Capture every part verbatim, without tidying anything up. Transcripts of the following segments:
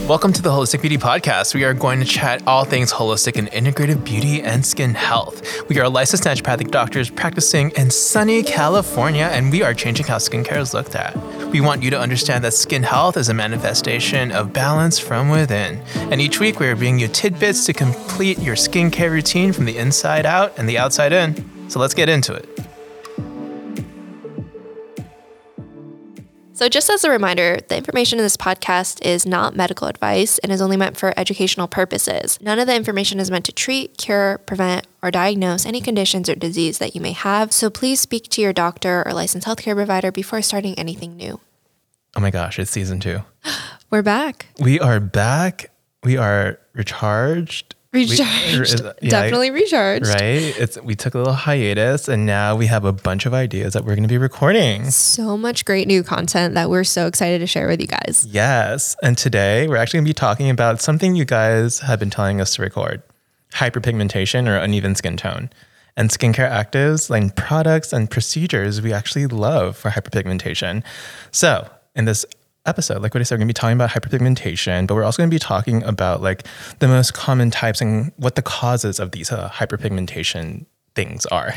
Welcome to the Holistic Beauty Podcast. We are going to chat all things holistic and integrative beauty and skin health. We are licensed naturopathic doctors practicing in sunny California, and we are changing how skincare is looked at. We want you to understand that skin health is a manifestation of balance from within. And each week we are bringing you tidbits to complete your skincare routine from the inside out and the outside in. So let's get into it. So just as a reminder, the information in this podcast is not medical advice and is only meant for educational purposes. None of the information is meant to treat, cure, prevent, or diagnose any conditions or disease that you may have. So please speak to your doctor or licensed healthcare provider before starting anything new. Oh my gosh, it's season two. We're back. We are back. We are recharged. Recharged. We, yeah, Definitely recharged. Right? It's we took a little hiatus and now we have a bunch of ideas that we're going to be recording. So much great new content that we're so excited to share with you guys. Yes. And today we're actually going to be talking about something you guys have been telling us to record. Hyperpigmentation or uneven skin tone. And skincare actives, like products and procedures we actually love for hyperpigmentation. So in this episode, like what I said, we're going to be talking about hyperpigmentation, but we're also going to be talking about like the most common types and what the causes of these uh, hyperpigmentation things are.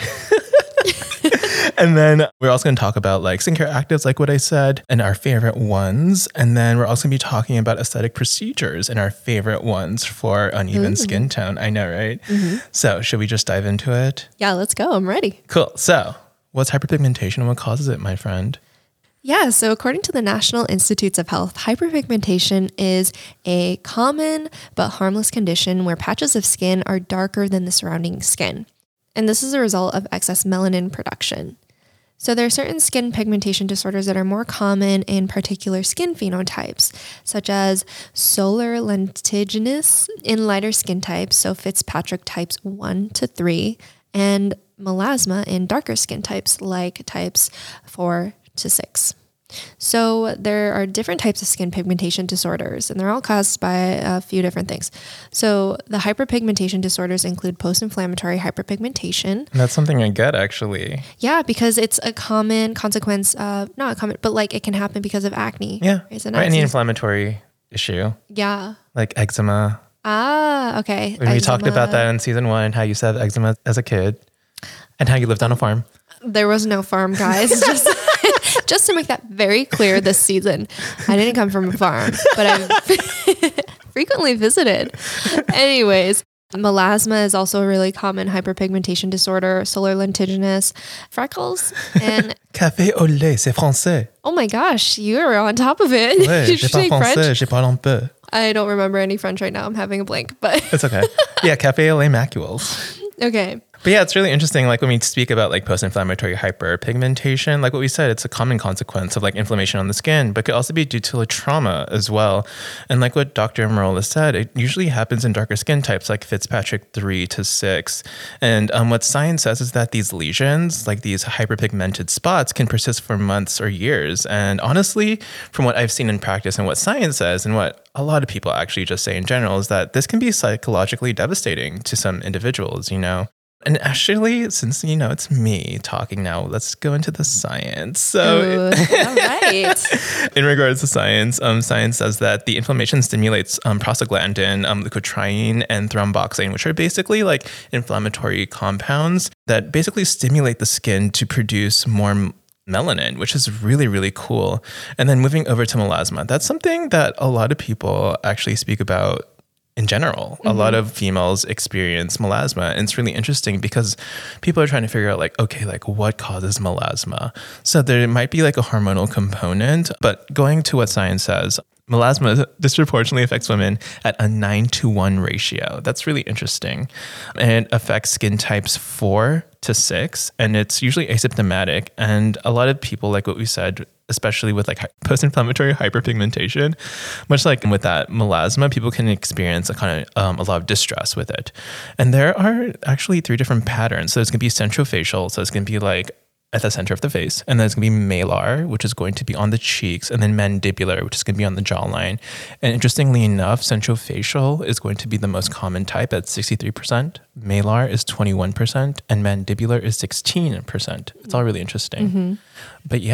And then we're also going to talk about like skincare actives, like what I said, and our favorite ones. And then we're also going to be talking about aesthetic procedures and our favorite ones for uneven Ooh. Skin tone. I know, right? Mm-hmm. So should we just dive into it? Yeah, let's go. I'm ready. Cool. So what's hyperpigmentation and what causes it, my friend? Yeah, so according to the National Institutes of Health, hyperpigmentation is a common but harmless condition where patches of skin are darker than the surrounding skin. And this is a result of excess melanin production. So there are certain skin pigmentation disorders that are more common in particular skin phenotypes, such as solar lentiginous in lighter skin types, so Fitzpatrick types one to three, and melasma in darker skin types like types four to six. So there are different types of skin pigmentation disorders, and they're all caused by a few different things. So the hyperpigmentation disorders include post-inflammatory hyperpigmentation. That's something I get, actually. Yeah, because it's a common consequence of, not a common, but like it can happen because of acne. Yeah, right? right, any inflammatory issue. Yeah. Like eczema. Ah, okay. When we talked about that in season one, how you said eczema as a kid and how you lived on a farm. There was no farm, guys. Just, just to make that very clear this season, I didn't come from a farm, but I've frequently visited. Anyways, melasma is also a really common hyperpigmentation disorder, solar lentiginous, freckles, and... Café au lait, c'est français. Oh my gosh, you are on top of it. Ouais, Did you say French? Je parle un peu. I don't remember any French right now. I'm having a blank, but... It's okay. Yeah, Café au lait macules. Okay. But yeah, it's really interesting. Like when we speak about like post-inflammatory hyperpigmentation, like what we said, it's a common consequence of like inflammation on the skin, but could also be due to a trauma as well. And like what Doctor Merola said, it usually happens in darker skin types like Fitzpatrick three to six. And um, what science says is that these lesions, like these hyperpigmented spots, can persist for months or years. And honestly, from what I've seen in practice and what science says and what a lot of people actually just say in general is that this can be psychologically devastating to some individuals, you know? And actually, since, you know, it's me talking now, let's go into the science. So, Ooh, all right. In regards to science, um, science says that the inflammation stimulates um, prostaglandin, um, leukotriene, and thromboxane, which are basically like inflammatory compounds that basically stimulate the skin to produce more melanin, which is really, really cool. And then moving over to melasma, that's something that a lot of people actually speak about. In general, mm-hmm. a lot of females experience melasma. And it's really interesting because people are trying to figure out like, okay, like what causes melasma? So there might be like a hormonal component, but going to what science says, melasma disproportionately affects women at a nine to one ratio. That's really interesting. And it affects skin types four to six, and it's usually asymptomatic. And a lot of people, like what we said, especially with like post-inflammatory hyperpigmentation, much like with that melasma, people can experience a kind of um, a lot of distress with it. And there are actually three different patterns. So it's going to be centrofacial. So it's going to be like at the center of the face. And then it's going to be malar, which is going to be on the cheeks, and then mandibular, which is going to be on the jawline. And interestingly enough, centrofacial is going to be the most common type at sixty-three percent. Malar is twenty-one percent, and mandibular is sixteen percent. It's all really interesting. Mm-hmm. But yeah.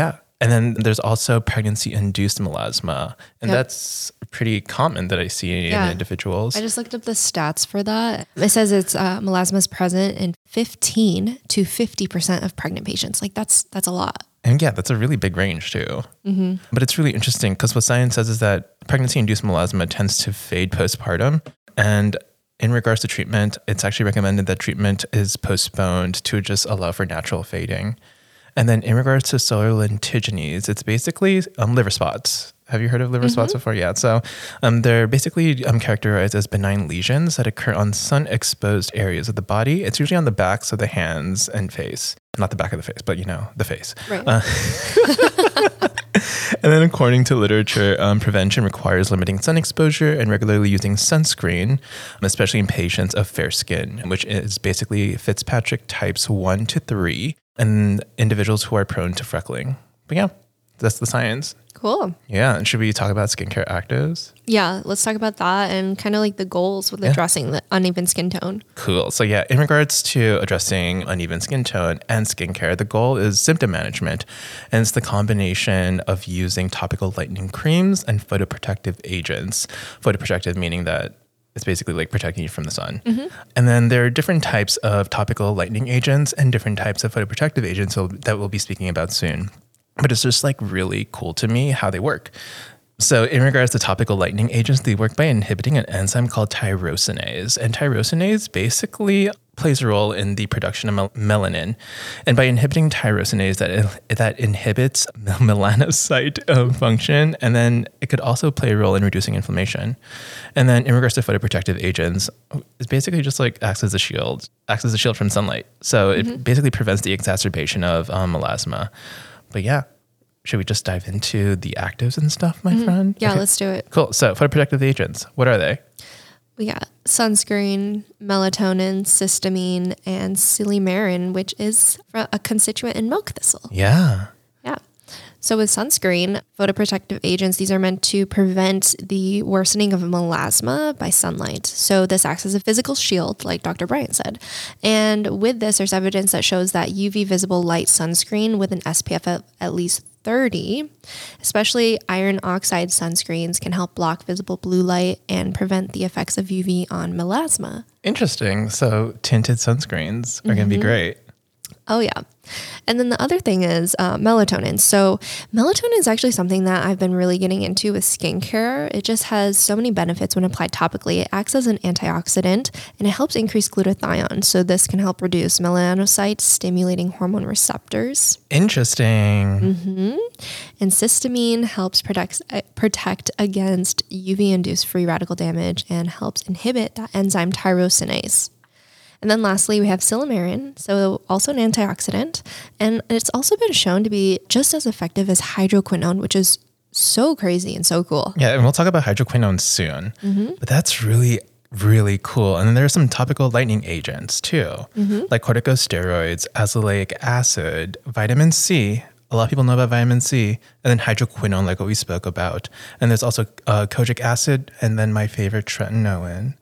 And then there's also pregnancy-induced melasma. And Yep. that's pretty common that I see Yeah. in individuals. I just looked up the stats for that. It says it's uh, melasma is present in fifteen to fifty percent of pregnant patients. Like that's that's a lot. And yeah, that's a really big range too. Mm-hmm. But it's really interesting because what science says is that pregnancy-induced melasma tends to fade postpartum. And in regards to treatment, it's actually recommended that treatment is postponed to just allow for natural fading. And then in regards to solar lentigines, it's basically um, liver spots. Have you heard of liver mm-hmm. spots before? Yeah. So um, they're basically um, characterized as benign lesions that occur on sun-exposed areas of the body. It's usually on the backs of the hands and face. Not the back of the face, but, you know, the face. Right. Uh, and then according to literature, um, prevention requires limiting sun exposure and regularly using sunscreen, especially in patients of fair skin, which is basically Fitzpatrick types one to three, and individuals who are prone to freckling. But yeah, that's the science. Cool. Yeah. And should we talk about skincare actives? Yeah, let's talk about that and kind of like the goals with Yeah. addressing the uneven skin tone. Cool. So yeah, in regards to addressing uneven skin tone and skincare, the goal is symptom management. And it's the combination of using topical lightening creams and photoprotective agents. Photoprotective meaning that it's basically like protecting you from the sun. Mm-hmm. And then there are different types of topical lightening agents and different types of photoprotective agents that we'll be speaking about soon. But it's just like really cool to me how they work. So in regards to topical lightening agents, they work by inhibiting an enzyme called tyrosinase. And tyrosinase basically plays a role in the production of mel- melanin. And by inhibiting tyrosinase, that that inhibits melanocyte um, function. And then it could also play a role in reducing inflammation. And then in regards to photoprotective agents, it's basically just like acts as a shield, acts as a shield from sunlight. So mm-hmm. it basically prevents the exacerbation of um, melasma. But yeah, should we just dive into the actives and stuff, my mm-hmm. friend? Yeah, okay. let's do it. Cool. So photoprotective agents, what are they? We got sunscreen, melatonin, cysteamine, and silymarin, which is a constituent in milk thistle. Yeah. Yeah. So with sunscreen, photoprotective agents, these are meant to prevent the worsening of melasma by sunlight. So this acts as a physical shield, like Doctor Bryant said. And with this, there's evidence that shows that U V visible light sunscreen with an S P F of at least thirty, especially iron oxide sunscreens, can help block visible blue light and prevent the effects of U V on melasma. Interesting. So tinted sunscreens are mm-hmm. going to be great. Oh, yeah. And then the other thing is uh, melatonin. So melatonin is actually something that I've been really getting into with skincare. It just has so many benefits when applied topically. It acts as an antioxidant and it helps increase glutathione. So this can help reduce melanocyte stimulating hormone receptors. Interesting. Mm-hmm. And cysteamine helps protect, uh, protect against U V-induced free radical damage and helps inhibit that enzyme tyrosinase. And then lastly, we have silymarin, so also an antioxidant. And it's also been shown to be just as effective as hydroquinone, which is so crazy and so cool. Yeah, and we'll talk about hydroquinone soon. Mm-hmm. But that's really, really cool. And then there are some topical lightening agents too, mm-hmm. like corticosteroids, azelaic acid, vitamin C. A lot of people know about vitamin C, and then hydroquinone, like what we spoke about. And there's also uh, kojic acid, and then my favorite, tretinoin,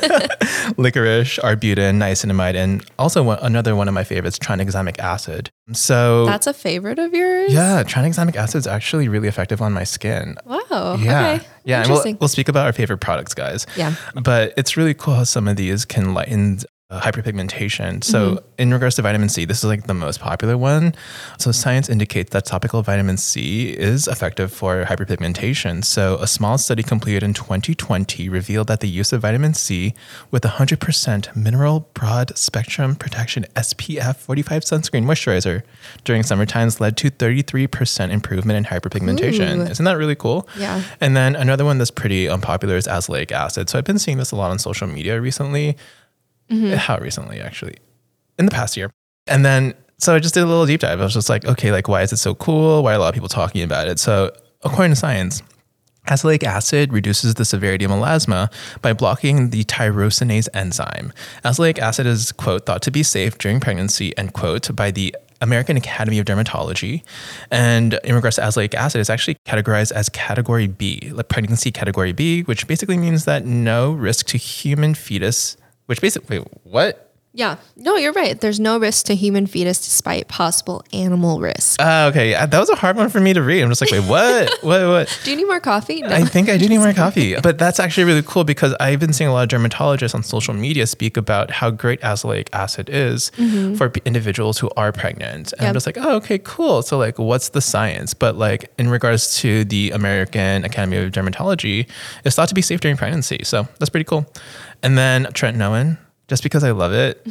licorice, arbutin, niacinamide, and also one, another one of my favorites, tranexamic acid. So that's a favorite of yours? Yeah, tranexamic acid is actually really effective on my skin. Wow. Yeah. Okay. Yeah, and we'll, we'll speak about our favorite products, guys. Yeah. But it's really cool how some of these can lighten Uh, hyperpigmentation. So mm-hmm. in regards to vitamin C, this is like the most popular one. So science indicates that topical vitamin C is effective for hyperpigmentation. So a small study completed in twenty twenty revealed that the use of vitamin C with one hundred percent mineral broad spectrum protection S P F forty-five sunscreen moisturizer during summer times led to thirty-three percent improvement in hyperpigmentation. Ooh. Isn't that really cool? Yeah. And then another one that's pretty unpopular is azelaic acid. So I've been seeing this a lot on social media recently. Mm-hmm. How recently, actually? In the past year. And then, so I just did a little deep dive. I was just like, okay, like, why is it so cool? Why are a lot of people talking about it? So according to science, azelaic acid reduces the severity of melasma by blocking the tyrosinase enzyme. Azelaic acid is, quote, thought to be safe during pregnancy, end quote, by the American Academy of Dermatology. And in regards to azelaic acid, it's actually categorized as category B, like pregnancy category B, which basically means that no risk to human fetus. Which basically, wait, what? Yeah. No, you're right. There's no risk to human fetus despite possible animal risk. Uh, okay. That was a hard one for me to read. I'm just like, wait, what? what? What? Do you need more coffee? No. I think I do need more coffee. But that's actually really cool because I've been seeing a lot of dermatologists on social media speak about how great azelaic acid is mm-hmm. for p- individuals who are pregnant. And yep. I'm just like, oh, okay, cool. So like, what's the science? But like in regards to the American Academy of Dermatology, it's thought to be safe during pregnancy. So that's pretty cool. And then tretinoin. Just because I love it.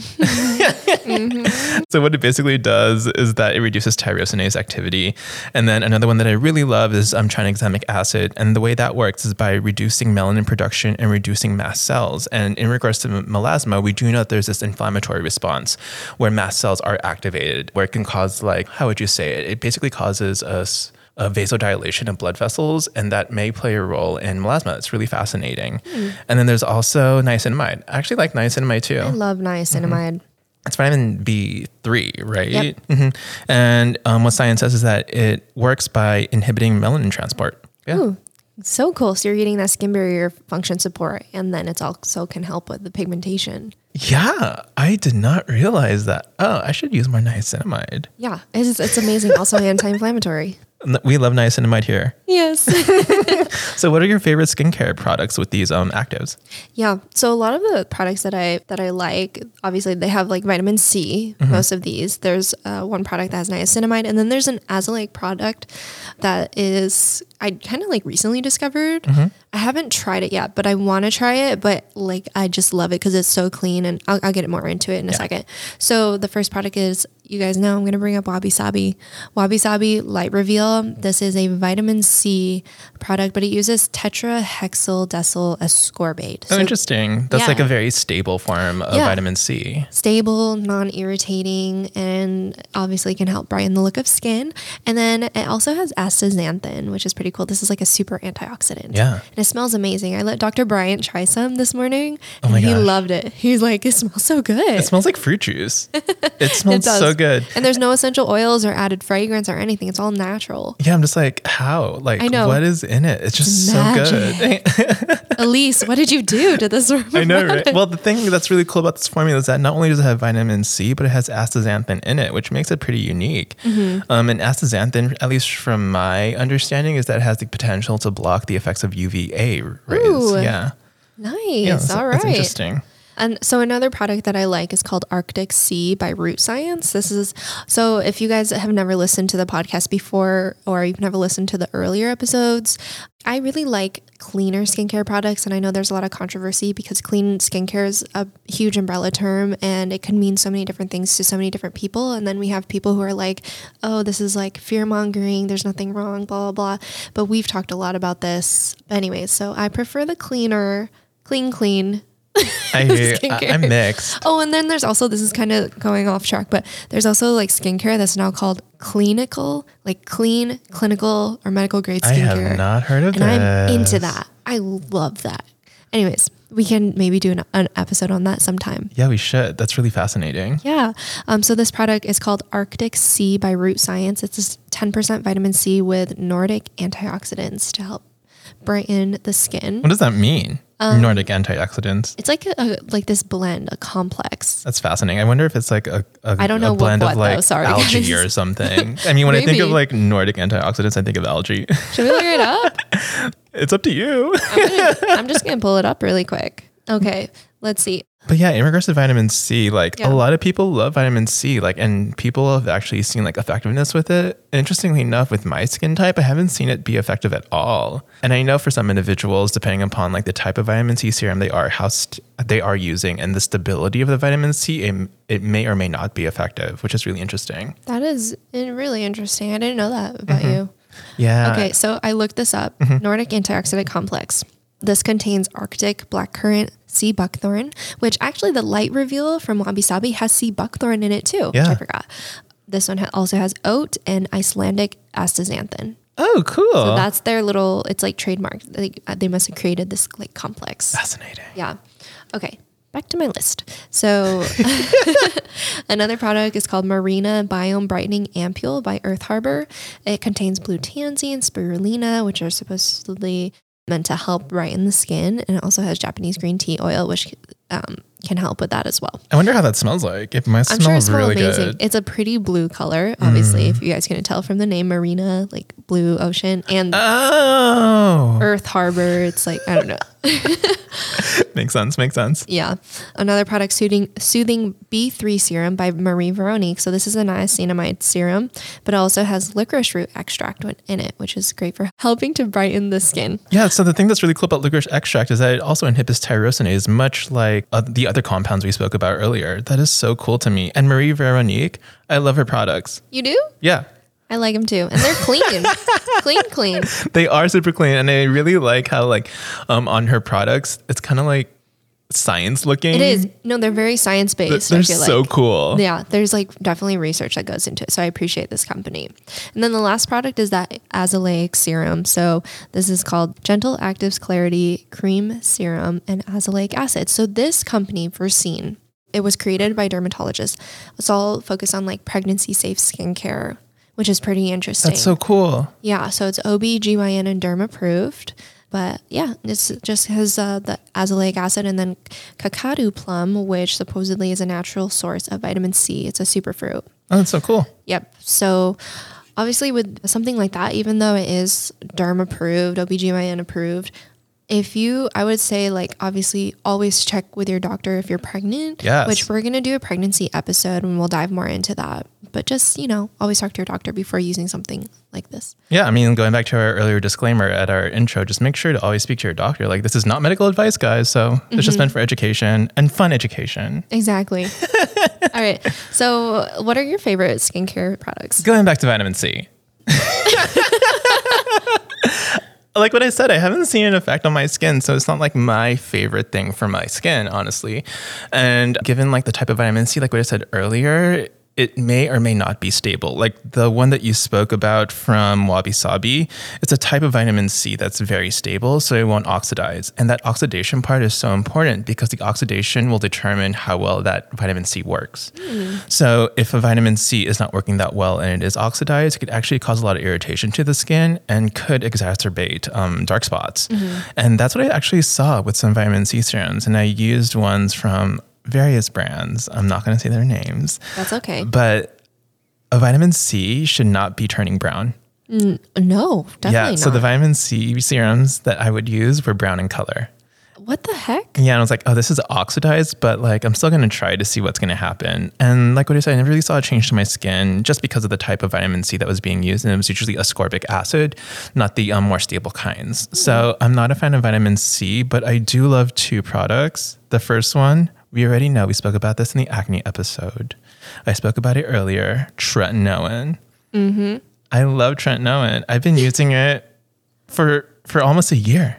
mm-hmm. So what it basically does is that it reduces tyrosinase activity. And then another one that I really love is um, tranexamic acid. And the way that works is by reducing melanin production and reducing mast cells. And in regards to melasma, we do know that there's this inflammatory response where mast cells are activated, where it can cause like, how would you say it? It basically causes us a vasodilation of blood vessels, and that may play a role in melasma. It's really fascinating. Mm. And then there's also niacinamide. I actually like niacinamide too. I love niacinamide. Mm-hmm. It's vitamin B three, right? Yep. Mm-hmm. And um, what science says is that it works by inhibiting melanin transport. Yeah. Ooh, so cool. So you're getting that skin barrier function support, and then it's also can help with the pigmentation. Yeah, I did not realize that. Oh, I should use more niacinamide. Yeah, it's, it's amazing. Also anti-inflammatory. We love niacinamide here. Yes. So what are your favorite skincare products with these um, actives? Yeah. So a lot of the products that I that I like, obviously they have like vitamin C, mm-hmm. most of these. There's uh, one product that has niacinamide, and then there's an azelaic product that is, I kind of like recently discovered. Mm-hmm. I haven't tried it yet, but I want to try it. But like, I just love it because it's so clean, and I'll, I'll get more into it in a yeah. second. So the first product is, you guys know I'm going to bring up Wabi Sabi. Wabi Sabi Light Reveal. This is a vitamin C product, but it uses tetrahexyldecyl ascorbate. Oh, so, interesting. That's yeah. like a very stable form of yeah. vitamin C. Stable, non-irritating, and obviously can help brighten the look of skin. And then it also has astaxanthin, which is pretty cool. This is like a super antioxidant. Yeah. And it smells amazing. I let Doctor Bryant try some this morning, oh my and he gosh. loved it. He's like, it smells so good. It smells like fruit juice. It smells it so good. And there's no essential oils or added fragrance or anything. It's all natural. Yeah, I'm just like, how? Like, I know. What is in it? It's just it's so good. Elise, what did you do to this? I know, right? Well, the thing that's really cool about this formula is that not only does it have vitamin C, but it has astaxanthin in it, which makes it pretty unique. Mm-hmm. Um, and astaxanthin, at least from my understanding, is that it has the potential to block the effects of U V A rays. Ooh, yeah. Nice. Yeah, that's, all right. That's interesting. And so another product that I like is called Arctic Sea by Root Science. This is, so if you guys have never listened to the podcast before, or you've never listened to the earlier episodes, I really like cleaner skincare products. And I know there's a lot of controversy because clean skincare is a huge umbrella term, and it can mean so many different things to so many different people. And then we have people who are like, oh, this is like fear mongering. There's nothing wrong, blah, blah, blah. But we've talked a lot about this. Anyways, so I prefer the cleaner, clean, clean, I, I, I'm mixed. Oh, and then there's also, this is kind of going off track, but there's also like skincare that's now called clinical, like clean, clinical, or medical grade skincare. I have not heard of and this. And I'm into that. I love that. Anyways, we can maybe do an, an episode on that sometime. Yeah, we should. That's really fascinating. Yeah. Um. So this product is called Arctic Sea by Root Science. It's a ten percent vitamin C with Nordic antioxidants to help brighten the skin. What does that mean? Um, Nordic antioxidants. It's like a, a like this blend, a complex. That's fascinating. I wonder if it's like a, a, I don't know a blend what, of like though. Sorry, algae guys. or something. I mean, when I think of like Nordic antioxidants, I think of algae. Should we look it up? It's up to you. I'm, gonna, I'm just going to pull it up really quick. Okay, let's see. But yeah, in regards to vitamin C, like yeah. a lot of people love vitamin C, like, and people have actually seen like effectiveness with it. Interestingly enough, with my skin type, I haven't seen it be effective at all. And I know for some individuals, depending upon like the type of vitamin C serum they are, how st- they are using, and the stability of the vitamin C, it, it may or may not be effective, which is really interesting. That is really interesting. I didn't know that about mm-hmm. you. Yeah. Okay, so I looked this up. Mm-hmm. Nordic antioxidant complex. This contains Arctic blackcurrant, sea buckthorn, which actually the light reveal from Wabi Sabi has sea buckthorn in it too, yeah. which I forgot. This one ha- also has oat and Icelandic astaxanthin. Oh, cool. So that's their little, it's like trademark. They, they must have created this like complex. Fascinating. Yeah. Okay. Back to my list. So another product is called Marina Biome Brightening Ampule by Earth Harbor. It contains blue tansy and spirulina, which are supposedly meant to help brighten the skin. And it also has Japanese green tea oil, which um, can help with that as well. I wonder how that smells like. It must I'm smell sure it smells really amazing. good. It's a pretty blue color, obviously, Mm. if you guys can tell from the name Marina, like blue ocean, and Oh, Earth Harbor. It's like, I don't know. makes sense. Makes sense. Yeah. Another product, Soothing, Soothing B three Serum by Marie Veronique. So this is a niacinamide serum, but it also has licorice root extract in it, which is great for helping to brighten the skin. Yeah. So the thing that's really cool about licorice extract is that it also inhibits tyrosinase, much like uh, the other compounds we spoke about earlier. That is so cool to me. And Marie Veronique, I love her products. You do? Yeah. I like them too. And they're clean, clean, clean. They are super clean. And I really like how like um, on her products, it's kind of like science looking. It is. No, they're very science based. They're I feel so like. cool. Yeah, there's like definitely research that goes into it. So I appreciate this company. And then the last product is that azelaic serum. So this is called Gentle Actives Clarity Cream Serum and Azelaic Acid. So this company, Verseen, it was created by dermatologists. It's all focused on like pregnancy safe skincare, which is pretty interesting. That's so cool. Yeah, so it's O B G Y N and derm approved. But yeah, it's just has uh, the azelaic acid and then kakadu plum, which supposedly is a natural source of vitamin C. It's a superfruit. Oh, that's so cool. Yep. So obviously with something like that, even though it is derm approved, O B G Y N approved, if you, I would say like obviously always check with your doctor if you're pregnant, Yes. which we're going to do a pregnancy episode and we'll dive more into that. But just, you know, always talk to your doctor before using something like this. Yeah, I mean, going back to our earlier disclaimer at our intro, just make sure to always speak to your doctor. Like, this is not medical advice, guys. So it's Mm-hmm. just meant for education and fun education. Exactly. All right. So what are your favorite skincare products? Going back to vitamin C. Like what I said, I haven't seen an effect on my skin, so it's not like my favorite thing for my skin, honestly. And given like the type of vitamin C, like what I said earlier, it may or may not be stable. Like the one that you spoke about from Wabi Sabi, it's a type of vitamin C that's very stable, so it won't oxidize. And that oxidation part is so important because the oxidation will determine how well that vitamin C works. Mm. So if a vitamin C is not working that well and it is oxidized, it could actually cause a lot of irritation to the skin and could exacerbate um, dark spots. Mm-hmm. And that's what I actually saw with some vitamin C serums. And I used ones from various brands. I'm not going to say their names. That's okay. But a vitamin C should not be turning brown. N- no, definitely yeah, not. so the vitamin C serums that I would use were brown in color. What the heck? Yeah, and I was like, oh, this is oxidized, but like I'm still going to try to see what's going to happen. And like what I said, I never really saw a change to my skin just because of the type of vitamin C that was being used. And it was usually ascorbic acid, not the um, more stable kinds. Mm. So I'm not a fan of vitamin C, but I do love two products. The first one, we already know, we spoke about this in the acne episode. I spoke about it earlier, tretinoin. Mm-hmm. I love tretinoin. I've been using it for for almost a year.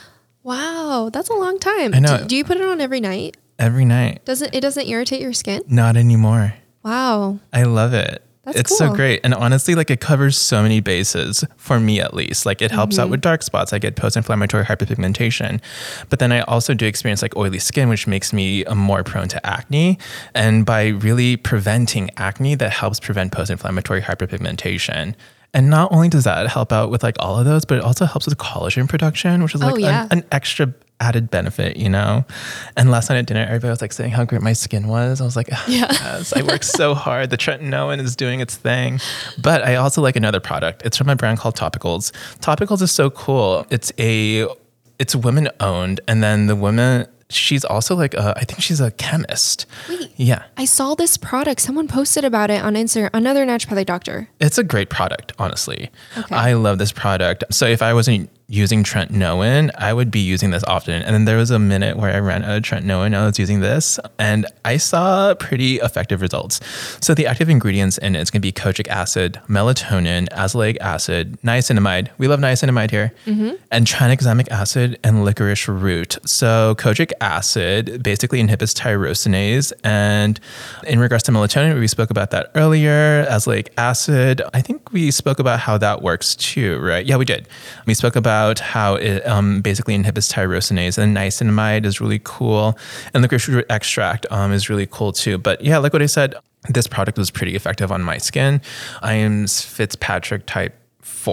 Wow, that's a long time. I know. Do, do you put it on every night? Every night. Doesn't it doesn't irritate your skin? Not anymore. Wow. I love it. That's it's cool. so great. And honestly, like it covers so many bases for me, at least. Like it helps Mm-hmm. out with dark spots. I get post-inflammatory hyperpigmentation, but then I also do experience like oily skin, which makes me uh, more prone to acne. And by really preventing acne, that helps prevent post-inflammatory hyperpigmentation. And not only does that help out with like all of those, but it also helps with collagen production, which is like Oh, yeah. an, an extra added benefit, you know? And last night at dinner, everybody was like saying how great my skin was. I was like, Yeah. yes, I worked so hard. The tretinoin is doing its thing. But I also like another product. It's from a brand called Topicals. Topicals is so cool. It's a, it's women owned. And then the woman, she's also like, a, I think she's a chemist. Wait. Yeah. I saw this product. Someone posted about it on Instagram. Another naturopathic doctor. It's a great product, honestly. Okay. I love this product. So if I wasn't using tretinoin, I would be using this often. And then there was a minute where I ran out of tretinoin. I was using this and I saw pretty effective results. So the active ingredients in it is going to be kojic acid, melatonin, azelaic acid, niacinamide. We love niacinamide here. Mm-hmm. And tranexamic acid and licorice root. So kojic acid basically inhibits tyrosinase. And in regards to melatonin, we spoke about that earlier. Azelaic acid, I think we spoke about how that works too, right? Yeah, we did. We spoke about how it um, basically inhibits tyrosinase, and niacinamide is really cool. And licorice root extract um, is really cool too. But yeah, like what I said, this product was pretty effective on my skin. I am Fitzpatrick type four.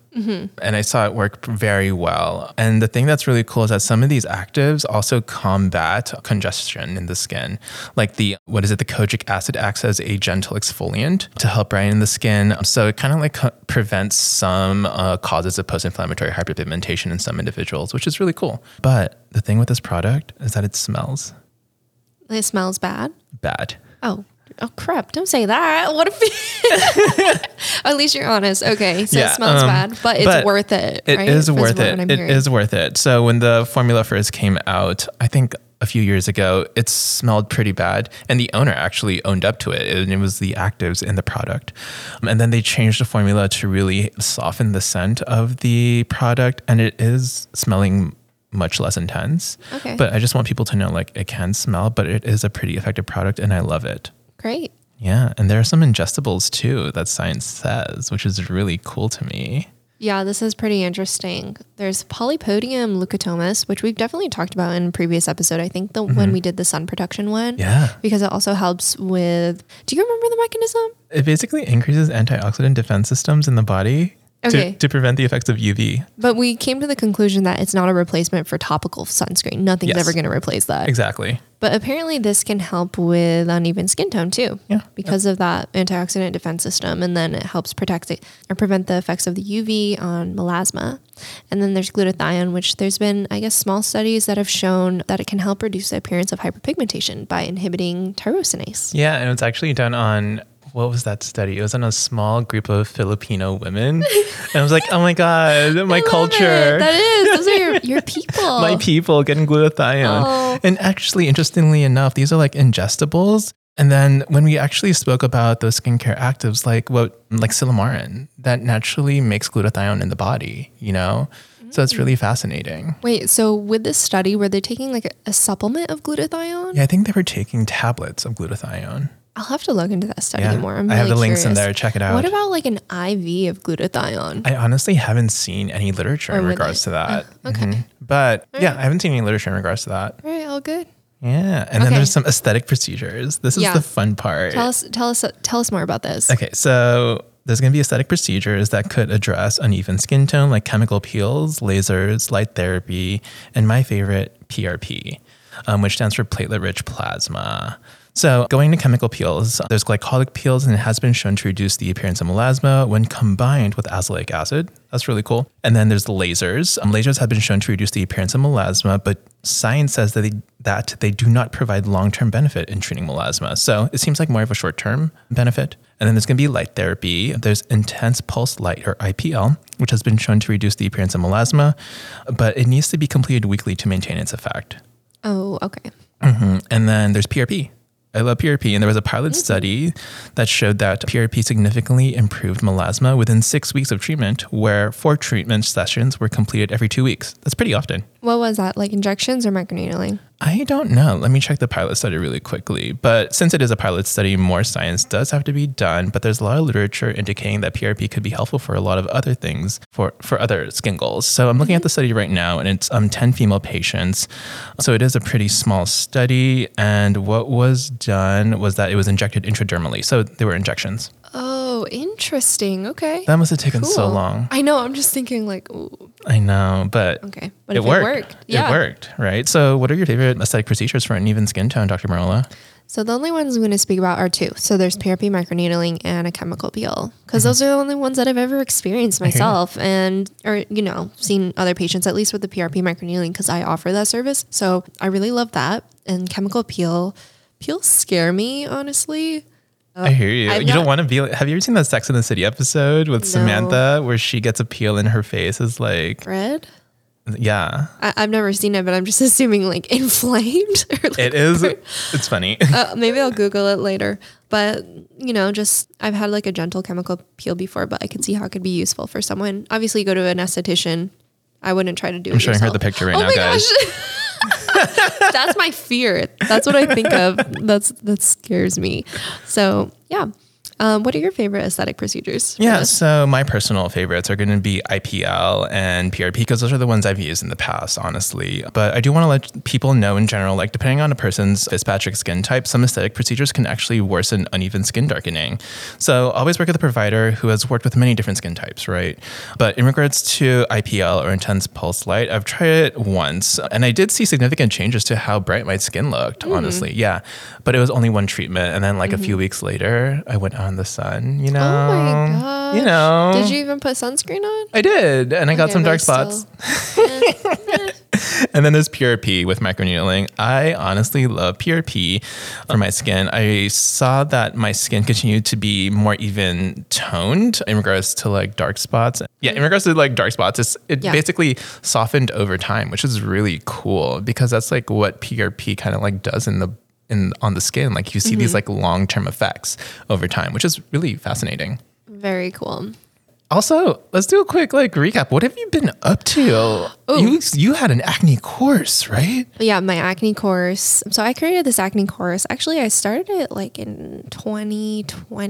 Mm-hmm. And I saw it work very well. And the thing that's really cool is that some of these actives also combat congestion in the skin. Like the, what is it, the kojic acid acts as a gentle exfoliant to help brighten the skin. So it kind of like co- prevents some uh, causes of post-inflammatory hyperpigmentation in some individuals, which is really cool. But the thing with this product is that it smells. It smells bad? Bad. Oh. Oh crap, don't say that. What if at least you're honest. Okay, so yeah, it smells um, bad, but it's but worth it, It right? is worth it. It hearing. is worth it. So when the formula first came out, I think a few years ago, it smelled pretty bad. And the owner actually owned up to it. And it was the actives in the product. Um, and then they changed the formula to really soften the scent of the product. And it is smelling much less intense. Okay. But I just want people to know, like, it can smell, but it is a pretty effective product. And I love it. Great. Yeah. And there are some ingestibles too that science says, which is really cool to me. Yeah, this is pretty interesting. There's Polypodium leucotomus, which we've definitely talked about in a previous episode. I think the mm-hmm. when we did the sun protection one. Yeah. Because it also helps with, do you remember the mechanism? It basically increases antioxidant defense systems in the body. Okay. To, to prevent the effects of U V. But we came to the conclusion that it's not a replacement for topical sunscreen. Nothing's Yes. ever going to replace that. Exactly. But apparently this can help with uneven skin tone too. Yeah. Because of that antioxidant defense system. And then it helps protect it or prevent the effects of the U V on melasma. And then there's glutathione, which there's been, I guess, small studies that have shown that it can help reduce the appearance of hyperpigmentation by inhibiting tyrosinase. Yeah. And it's actually done on, what was that study? It was on a small group of Filipino women. And I was like, oh my God, my I culture. Love it. That is. Those are your, your people. My people getting glutathione. Oh. And actually, interestingly enough, these are like ingestibles. And then when we actually spoke about those skincare actives, like what, like Silymarin, that naturally makes glutathione in the body, you know? Mm. So it's really fascinating. Wait, so with this study, were they taking like a, a supplement of glutathione? Yeah, I think they were taking tablets of glutathione. I'll have to look into that study Yeah, more. I'm I have really the links in curious. there. Check it out. What about like an I V of glutathione? I honestly haven't seen any literature Or in would regards they? to that. Uh, okay. Mhm. But All yeah, right. I haven't seen any literature in regards to that. All right, all good. Yeah. And then Okay. there's some aesthetic procedures. This is Yeah. the fun part. Tell us, tell us, tell us more about this. Okay. So there's going to be aesthetic procedures that could address uneven skin tone, like chemical peels, lasers, light therapy, and my favorite, P R P, um, which stands for platelet-rich plasma. So going to chemical peels, there's glycolic peels, and it has been shown to reduce the appearance of melasma when combined with azelaic acid. That's really cool. And then there's the lasers. Um, lasers have been shown to reduce the appearance of melasma, but science says that they, that they do not provide long-term benefit in treating melasma. So it seems like more of a short-term benefit. And then there's going to be light therapy. There's intense pulse light, or I P L, which has been shown to reduce the appearance of melasma, but it needs to be completed weekly to maintain its effect. Oh, okay. Mm-hmm. And then there's P R P. I love P R P. And there was a pilot Mm-hmm. study that showed that P R P significantly improved melasma within six weeks of treatment, where four treatment sessions were completed every two weeks. That's pretty often. What was that? Like injections or microneedling? I don't know. Let me check the pilot study really quickly. But since it is a pilot study, more science does have to be done. But there's a lot of literature indicating that P R P could be helpful for a lot of other things, for, for other skin goals. So I'm looking at the study right now, and it's um, ten female patients. So it is a pretty small study. And what was done was that it was injected intradermally. So there were injections. Oh, interesting. Okay. That must have taken so Cool. long. I know. I'm just thinking like, ooh, I know, but okay. But it if worked. it worked, yeah. It worked, right? So what are your favorite aesthetic procedures for uneven skin tone, Doctor Marola? So the only ones I'm going to speak about are two. So there's P R P microneedling and a chemical peel, because those are the only ones that I've ever experienced hear you. myself, and or you know seen other patients, at least with the P R P microneedling, because I offer that service. So I really love that. And chemical peel, peels scare me honestly. I hear you. I'm you not- don't want to be like, have you ever seen that Sex in the City episode with No. Samantha where she gets a peel in her face? Is like, Red? yeah, I, I've never seen it, but I'm just assuming like inflamed. Or like, it is. It's funny. uh, maybe I'll Google it later. But, you know, just I've had like a gentle chemical peel before, but I could see how it could be useful for someone. Obviously, go to an esthetician. I wouldn't try to do it I'm showing her yourself. the picture right oh now, my guys. Gosh. That's my fear. That's what I think of. That's that scares me. So, yeah. Um, what are your favorite aesthetic procedures? for Yeah, this? so my personal favorites are going to be I P L and P R P because those are the ones I've used in the past, honestly. But I do want to let people know in general, like depending on a person's Fitzpatrick skin type, some aesthetic procedures can actually worsen uneven skin darkening. So always work with a provider who has worked with many different skin types, right? But in regards to I P L or intense pulse light, I've tried it once and I did see significant changes to how bright my skin looked, mm. honestly. Yeah. But it was only one treatment. And then like mm-hmm. a few weeks later, I went out in the sun, you know? Oh my gosh. You know. Did you even put sunscreen on? I did. And I got Okay, some but dark still- spots. Eh. And then there's P R P with microneedling. I honestly love P R P for my skin. I saw that my skin continued to be more even toned in regards to like dark spots. Yeah, in regards to like dark spots, it's, it Yeah. basically softened over time, which is really cool because that's like what P R P kind of like does in the in on the skin. Like you see Mm-hmm. these like long-term effects over time, which is really fascinating. Very cool. Also, let's do a quick like recap. What have you been up to? You you had an acne course, right? Yeah, my acne course. So I created this acne course. Actually, I started it like in twenty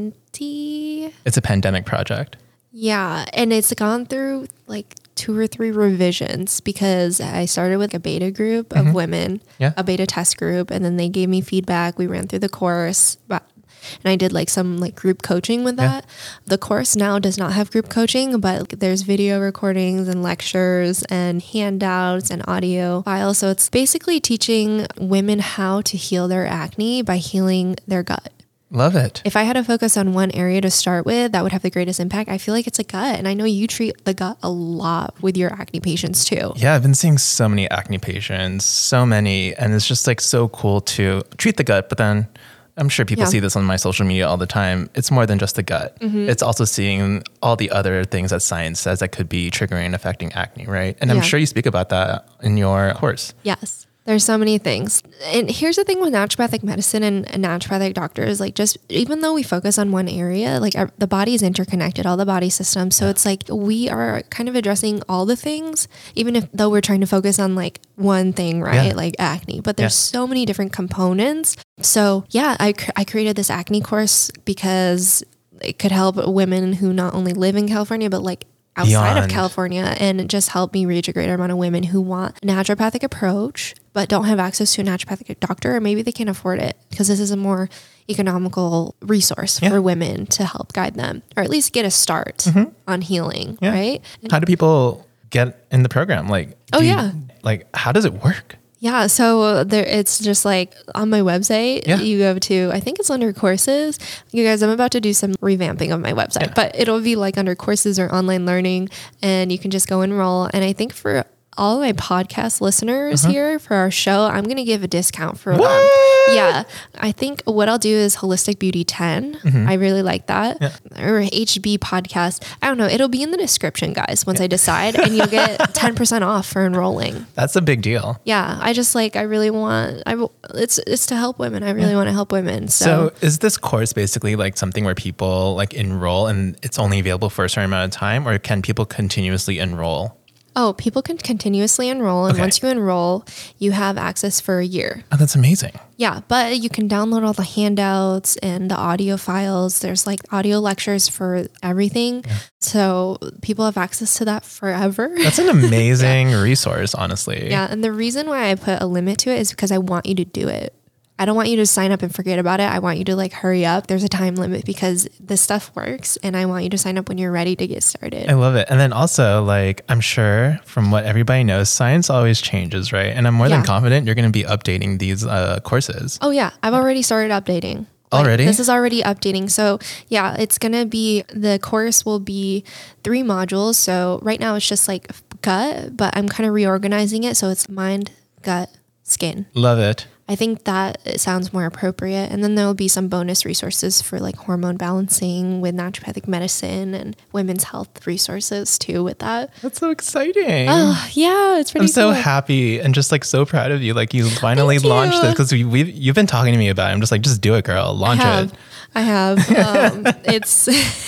twenty. It's a pandemic project. Yeah, and it's gone through like two or three revisions because I started with a beta group of Mhm. women, Yeah. a beta test group, and then they gave me feedback. We ran through the course, but and I did like some like group coaching with that. Yeah. The course now does not have group coaching, but there's video recordings and lectures and handouts and audio files. So it's basically teaching women how to heal their acne by healing their gut. Love it. If I had to focus on one area to start with that would have the greatest impact, I feel like it's a gut. And I know you treat the gut a lot with your acne patients too. Yeah, I've been seeing so many acne patients, so many, and it's just like so cool to treat the gut, but then I'm sure people Yeah. see this on my social media all the time. It's more than just the gut. Mm-hmm. It's also seeing all the other things that science says that could be triggering and affecting acne, right? And I'm Yeah. sure you speak about that in your course. Yes. There's so many things. And here's the thing with naturopathic medicine and, and naturopathic doctors, like just even though we focus on one area, like our, the body is interconnected, all the body systems. So it's like we are kind of addressing all the things, even if though we're trying to focus on like one thing, right? Yeah. Like acne, but there's Yeah. so many different components. So yeah, I, cr- I created this acne course because it could help women who not only live in California, but like outside Beyond. of California, and just help me reach a greater amount of women who want a naturopathic approach but don't have access to a naturopathic doctor, or maybe they can't afford it because this is a more economical resource Yeah. for women to help guide them, or at least get a start Mm-hmm. on healing, Yeah. right? How do people get in the program? Like, Oh, do you- yeah. like how does it work? Yeah, so there it's just like on my website, Yeah. you go to, I think it's under courses. You guys, I'm about to do some revamping of my website, Yeah. but it'll be like under courses or online learning, and you can just go enroll. And I think for all of my podcast listeners here for our show, I'm going to give a discount for them. What? Yeah. I think what I'll do is Holistic Beauty ten. I really like that. Yeah. Or H B podcast. I don't know. It'll be in the description, guys, once I decide, and you'll get ten percent off for enrolling. That's a big deal. Yeah, I just like I really want I w- it's it's to help women. I really want to help women. So, So is this course basically like something where people like enroll and it's only available for a certain amount of time, or can people continuously enroll? oh, people can continuously enroll, and Okay. once you enroll, you have access for a year. Oh, that's amazing. Yeah, but you can download all the handouts and the audio files. There's like audio lectures for everything. So people have access to that forever. That's an amazing resource, honestly. Yeah, and the reason why I put a limit to it is because I want you to do it. I don't want you to sign up and forget about it. I want you to like hurry up. There's a time limit because this stuff works, and I want you to sign up when you're ready to get started. I love it. And then also, like, I'm sure from what everybody knows, science always changes, right? And I'm more Yeah. than confident you're going to be updating these uh, courses. Oh yeah, I've already started updating. Like, Already? This is already updating. So yeah, it's going to be, the course will be three modules. So right now it's just like gut, but I'm kind of reorganizing it. So it's mind, gut, skin. Love it. I think that it sounds more appropriate. And then there'll be some bonus resources for like hormone balancing with naturopathic medicine and women's health resources too with that. That's so exciting. Oh, yeah, it's pretty I'm so cool. happy and just like so proud of you. Like you finally Thank you. launched this because we, we've, you've been talking to me about it. I'm just like, just do it, girl. Launch I have. it. I have. Um, it's,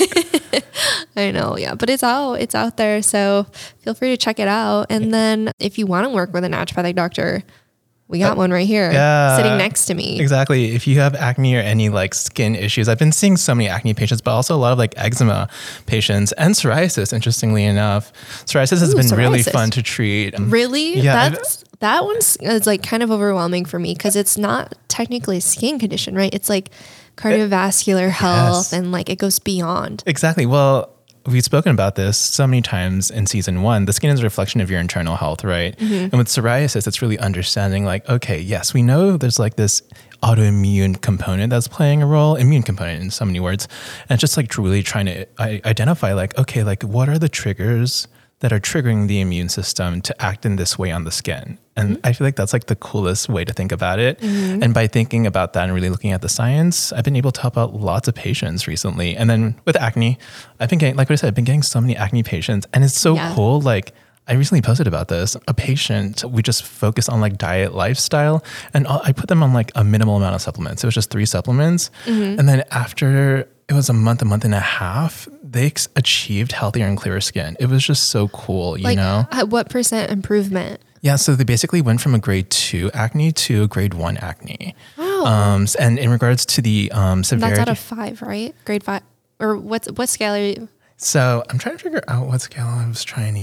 I know, yeah, but it's out. It's out there. So feel free to check it out. And then if you want to work with a naturopathic doctor, We got uh, one right here yeah, sitting next to me. Exactly. If you have acne or any like skin issues, I've been seeing so many acne patients, but also a lot of like eczema patients and psoriasis, interestingly enough. Psoriasis has Ooh, been psoriasis. really fun to treat. Really? Yeah. That's, that one's is like kind of overwhelming for me because it's not technically a skin condition, right? It's like cardiovascular health yes. and like it goes beyond. Exactly. Well, we've spoken about this so many times in season one. The skin is a reflection of your internal health, right? Mm-hmm. And with psoriasis, it's really understanding like, okay, yes, we know there's like this autoimmune component that's playing a role, immune component in so many words. And it's just like really trying to identify like, okay, like what are the triggers that are triggering the immune system to act in this way on the skin? And mm-hmm. I feel like that's like the coolest way to think about it. Mm-hmm. And by thinking about that and really looking at the science, I've been able to help out lots of patients recently. And then with acne, I've been getting, like what I said, I've been getting so many acne patients. And it's so yeah. cool. Like I recently posted about this. A patient, we just focus on like diet, lifestyle, and I put them on like a minimal amount of supplements. It was just three supplements. Mm-hmm. And then after it was a month, a month and a half, they ex- achieved healthier and clearer skin. It was just so cool, you like, know? At what percent improvement? Yeah, so they basically went from a grade two acne to a grade one acne. Oh. Um, and in regards to the um, severity. That's out of five, right? Grade five. Or what's what scale are you? So I'm trying to figure out what scale I was trying to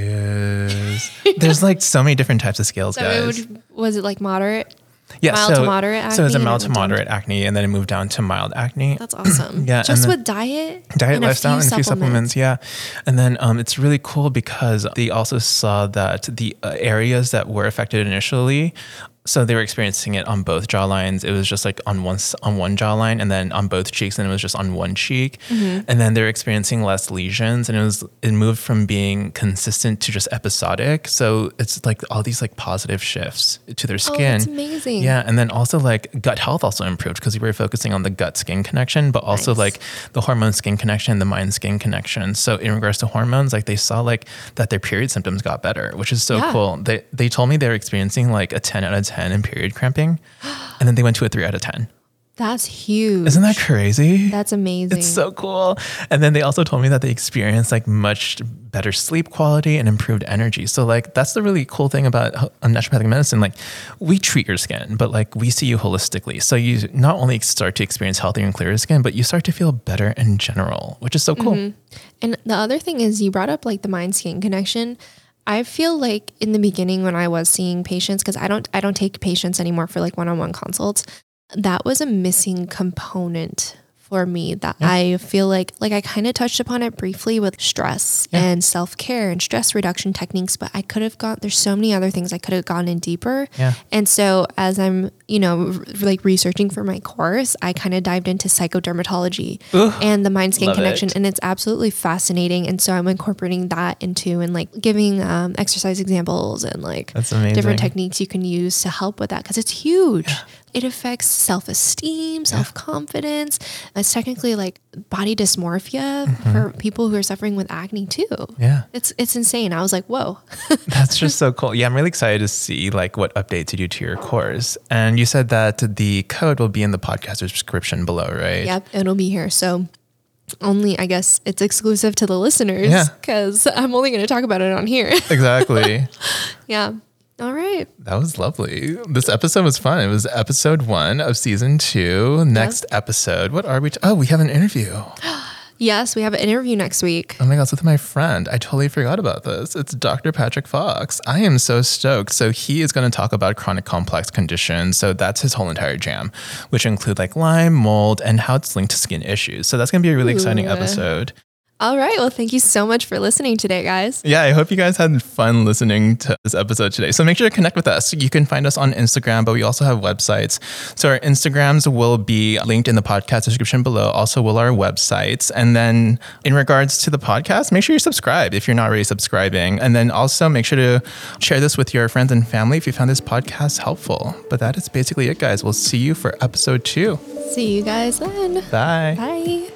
use. There's like so many different types of scales, so guys. It would, was it like moderate? Yeah, mild so, to moderate acne. So it was a mild to moderate acne, and then it moved down to mild acne. That's awesome. yeah, just with diet, diet, and lifestyle, a and a few supplements. supplements. Yeah, and then um, it's really cool because they also saw that the uh, areas that were affected initially. So they were experiencing it on both jawlines. It was just like on one on one jawline, and then on both cheeks, and it was just on one cheek. Mm-hmm. And then they're experiencing less lesions, and it was it moved from being consistent to just episodic. So it's like all these like positive shifts to their skin. Oh, that's amazing. Yeah, and then also like gut health also improved because we were focusing on the gut skin connection, but also nice. like the hormone skin connection, the mind skin connection. So in regards to hormones, like they saw like that their period symptoms got better, which is so yeah. cool. They they told me they were experiencing like a ten out of ten in period cramping, and then they went to a three out of ten. That's huge. Isn't that crazy? That's amazing. It's so cool. And then they also told me that they experienced like much better sleep quality and improved energy. So like that's the really cool thing about naturopathic medicine. Like we treat your skin, but like we see you holistically. So you not only start to experience healthier and clearer skin, but you start to feel better in general, which is so cool. Mm-hmm. And the other thing is you brought up like the mind skin connection. I feel like in the beginning when I was seeing patients, because I don't I don't take patients anymore for like one-on-one consults, that was a missing component for me that yeah. I feel like, like I kind of touched upon it briefly with stress yeah. and self-care and stress reduction techniques, but I could have gone, there's so many other things I could have gone in deeper. Yeah. And so as I'm, you know, r- like researching for my course, I kind of dived into psychodermatology Ooh, and the mind skin connection. It. And it's absolutely fascinating. And so I'm incorporating that into and like giving um, exercise examples and like That's amazing. different techniques you can use to help with that. Cause it's huge. Yeah. It affects self-esteem, self-confidence. It's technically like body dysmorphia mm-hmm. for people who are suffering with acne too. Yeah. It's it's insane. I was like, whoa. That's just so cool. Yeah, I'm really excited to see like what updates you do to your course. And you said that the code will be in the podcast description below, right? Yep, it'll be here. So only, I guess it's exclusive to the listeners because yeah. I'm only going to talk about it on here. Exactly. Yeah. All right. That was lovely. This episode was fun. It was episode one of season two. Next yep. episode. What are we? T- oh, we have an interview. Yes, we have an interview next week. Oh my God, it's with my friend. I totally forgot about this. It's Doctor Patrick Fox. I am so stoked. So he is going to talk about chronic complex conditions. So that's his whole entire jam, which include like Lyme, mold, and how it's linked to skin issues. So that's going to be a really Ooh. exciting episode. All right. Well, thank you so much for listening today, guys. Yeah, I hope you guys had fun listening to this episode today. So make sure to connect with us. You can find us on Instagram, but we also have websites. So our Instagrams will be linked in the podcast description below. Also will our websites. And then in regards to the podcast, make sure you subscribe if you're not already subscribing. And then also make sure to share this with your friends and family if you found this podcast helpful. But that is basically it, guys. We'll see you for episode two. See you guys then. Bye. Bye.